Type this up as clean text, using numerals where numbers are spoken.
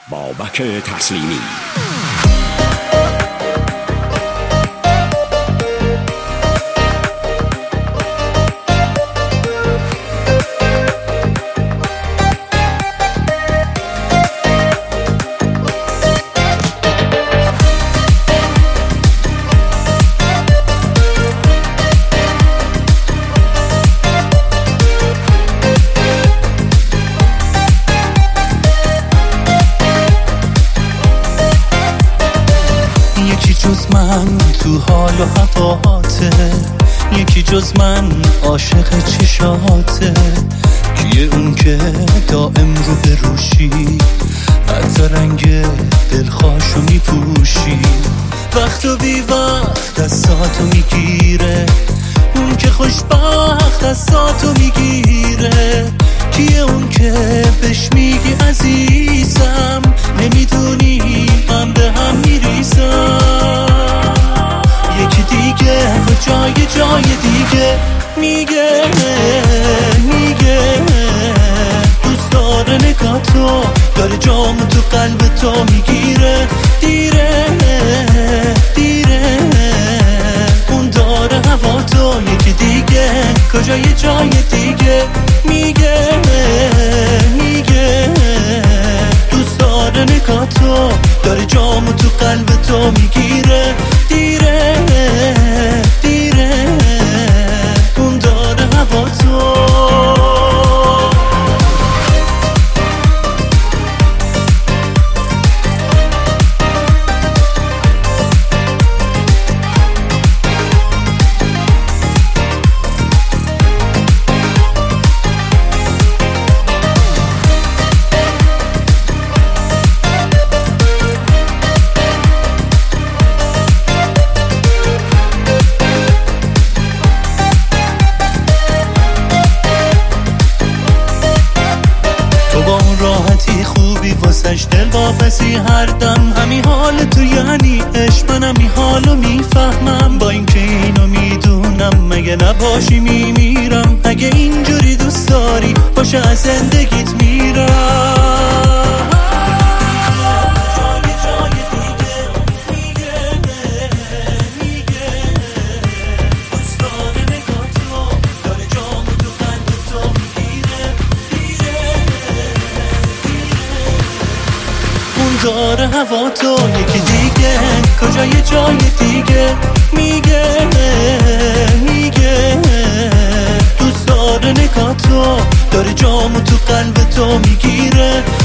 بابک تسلیمی. جز من تو حال و هواته، یکی جز من عاشق چشاته. کیه اون که دائم رو به روشی، حتی رنگ دلخواشو میپوشی؟ وقت و بی وقت دستاتو میگیره، اون که خوشبخت دستاتو میگیره. کیه اون که بهش میگی عزیزم، نمیدونی من به هم میریزم. یکی دیگه و جای دیگه میگه دوست داره نگاتو، داره جامو تو قلب تو میگیره. دیره اون داره هوا تو. یکی دیگه کجای جای دیگه میگه دوست داره نگاتو، داره جامو تو قلب تو میگیره. دیره اون داره هوا تو. راحتی خوبی واسش دل واپسی هر دم. همین حال تو یعنی عشق، منم این حالو میفهمم. با اینکه اینو میدونم مگه نباشی میمیرم. اگه اینجوری دوست داری باشه از زندگیت میرم. داره هوا تو. یکی دیگه کجای جای دیگه میگه دوست داره نگاه تو، داره جامو تو قلب تو میگیره.